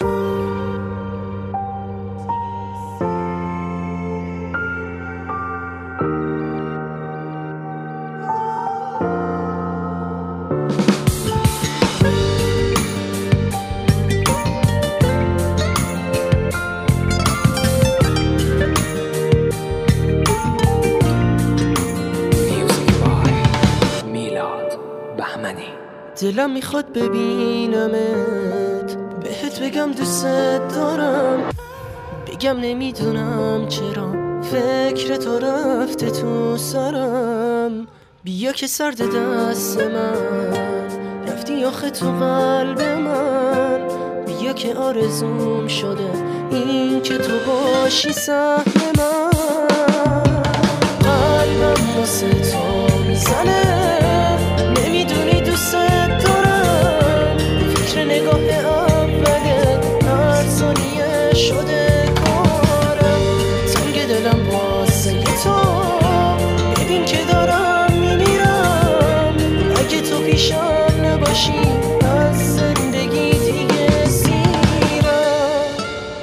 دلم میخواد ببینمت، بهت بگم دوست دارم، بگم نمیدونم چرا فکر تو رفته تو سرم. بیا که سرد دست من رفتی آخه تو قلب من، بیا که آرزوم شده این که تو باشی سهم من. قلبم واسه تو میزنه، نمیدونی دوست دارم، فکر نگاه اولت هر ثانیه شده کارم. تنگ دلم واسه تو، ببین که دارم میمیرم، اگه تو پیشم نباشی از زندگی دیگه سیرم.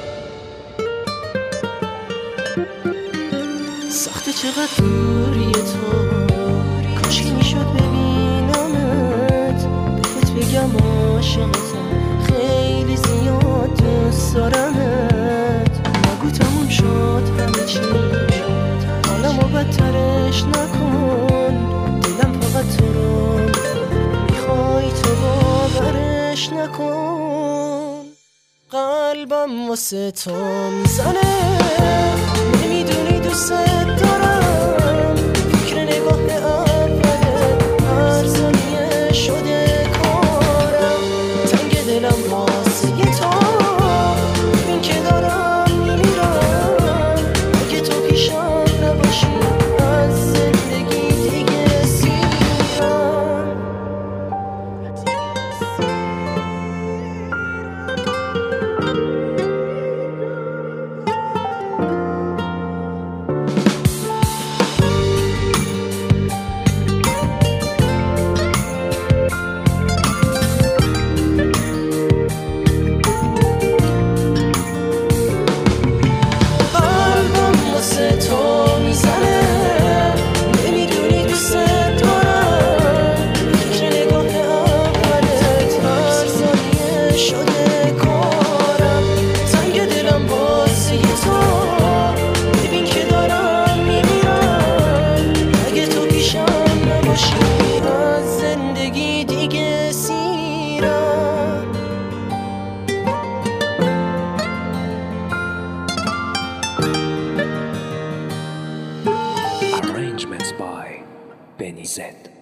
سخته چقدر دوری تو، کاشکی میشد ببینمت، بهت بگم عاشقتم، خیلی زیاد دوست دارمت. نگو تموم شد همه چی، حالمو بدترش نکن، دلم فقط تو رو میخوای تو باورش نکن. قلبم واسه تو میزنه، نمیدونی دوست دارم، فکر نگاه اولت هر ثانیه شده کارم. تنگ دلم واسه تو، ببین که دارم میمیرم، اگه تو پیشم نباشی از زندگی دیگه سیرم. Arrangements by Benny Z.